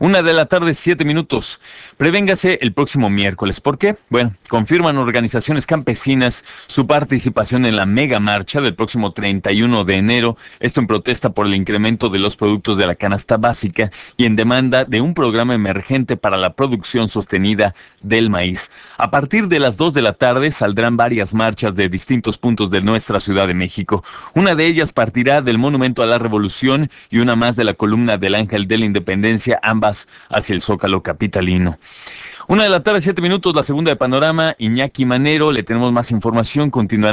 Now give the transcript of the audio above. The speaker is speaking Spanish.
1 de la tarde, 7 minutos. Prevéngase el próximo miércoles. ¿Por qué? Bueno, confirman organizaciones campesinas su participación en la mega marcha del próximo 31 de enero. Esto en protesta por el incremento de los productos de la canasta básica y en demanda de un programa emergente para la producción sostenida del maíz. A partir de las 2 de la tarde saldrán varias marchas de distintos puntos de nuestra Ciudad de México. Una de ellas partirá del Monumento a la Revolución y una más de la columna del Ángel de la Independencia, ambas hacia el Zócalo capitalino. 1 de la tarde, 7 minutos, la segunda de Panorama. Iñaki Manero, le tenemos más información. Continuará